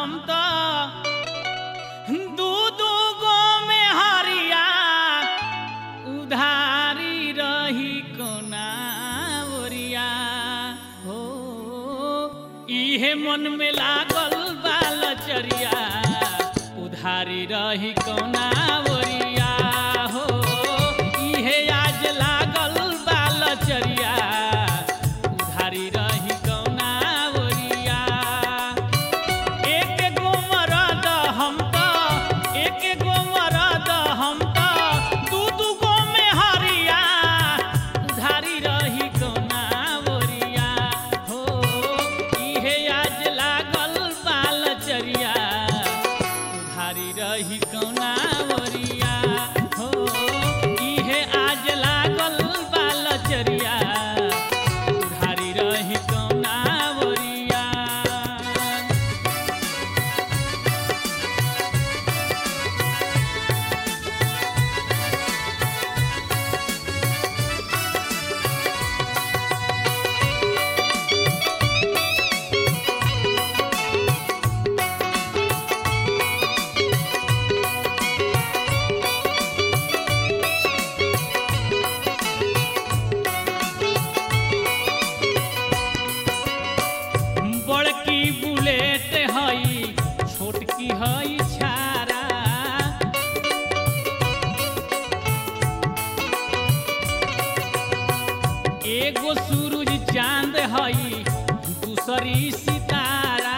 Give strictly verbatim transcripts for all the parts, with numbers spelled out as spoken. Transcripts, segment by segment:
हम तो दू दू गो में हरिया उधारी रही कोना ओरिया हो इहे मन में लागल बालचरिया उधारी रही कोना ओरिया हो इहे आज लागल बालचरिया उधारी रही कोना ओरिया एक गो मरद हम तो एक गो मरद हम तो दू दू गो में हरिया उधारी रही कोना ओरिया हो इहे आज लागल बालचरिया उधारी रही कोना ओरिया हो इहे आज लागल बालचरिया उधारी रही कोना ओरिया बड़की बुलेट हई छोटकी हई छारा एगो सूरज चांद हई दूसरी सितारा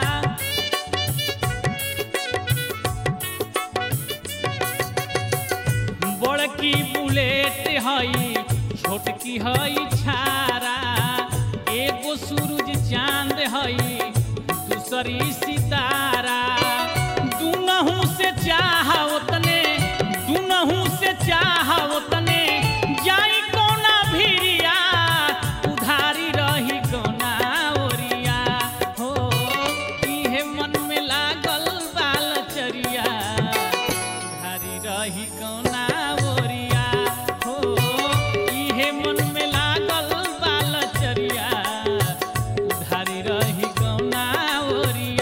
बड़की बुलेट हई छोटकी हई छारा एगो सूरज चांद हई दूसरी सितारा दुनहु से चाह उतने दुनहु से चाह उतने जाई कोना भिरिया उधारी रही कोना ओरिया हो इहे मन में लागल बालचरिया उधारी रही कोना ओरिया हो इहे मन में लागल बालचरिया उधारी रही कोना ओरिया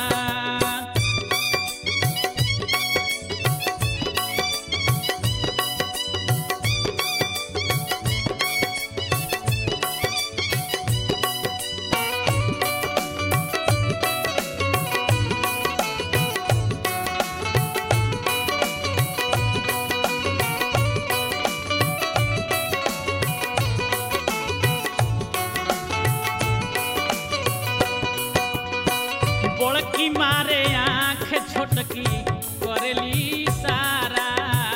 बड़की मारे आँख छोटकी करेली सारा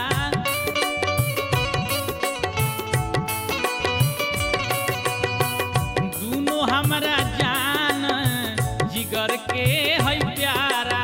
दूनो हमरा जान जिगर के है प्यारा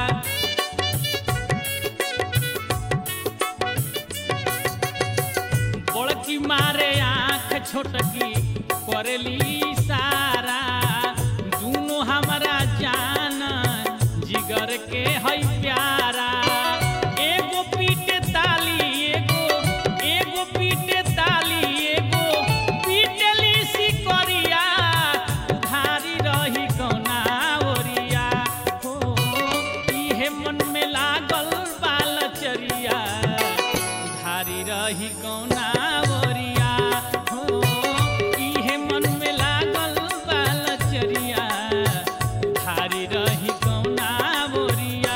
बड़की मारे आँख छोटकी करेली सारा दूनो हमरा जान जिगर के है प्यारा एगो पीटे ताली एगो एगो पीटे ताली एगो पीटली सिकरिया उधारी रही कोना ओरिया हो इहे मन में लागल बालचरिया उधारी रही कोना ओरिया हो इहे मन में लागल बालचरिया उधारी रही कोना ओरिया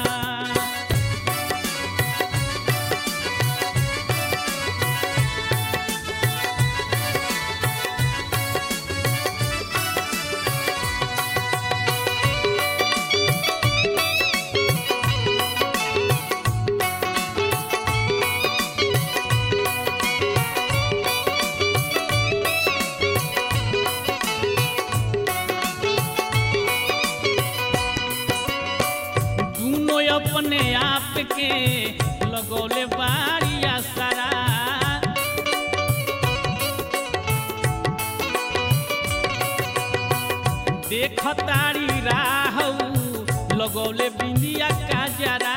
दूनो अपने आप के लगौले बारिया सारा देख तारी राह लगौले बिंदिया का जरा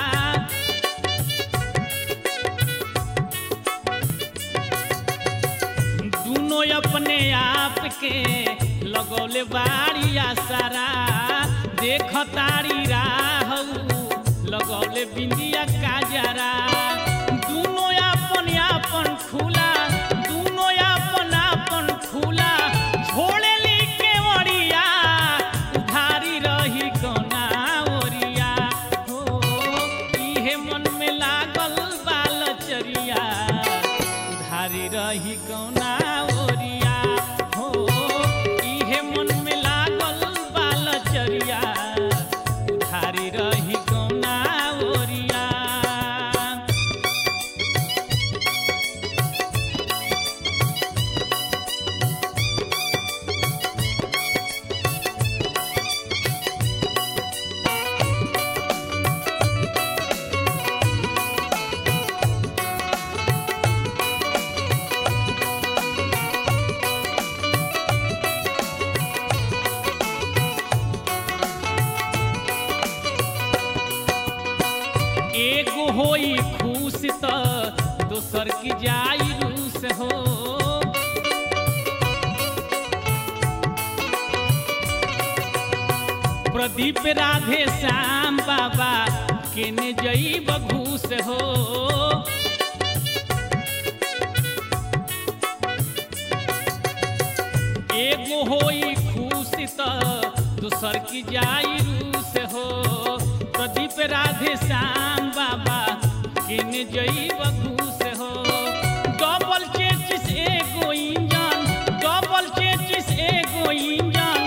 दूनो अपने आप के लगौले बारिया सारा देखतारी राह लगौले बिंदिया काजरा दुनो अपन अपन खुला दुनो अपन अपन खुला छोड़े ली केवड़िया उधारी रही कौना ओरिया हो इहे मन में लागल बालचरिया उधारी रही कौना ओरिया हो इहे मन में लागल बालचरिया उधारी रही कौना ओरिया। एगो होई खुश त दोसर की जाई रूस हो प्रदीप राधे श्याम बाबा केने जई बघूस हो एगो होई खुश त दोसर की जाई रूस हो प्रदीप राधे श्याम बाबा किन जई बघूस हो डबल चेचिस एगो इंजन डबल चेचिस एगो इंजन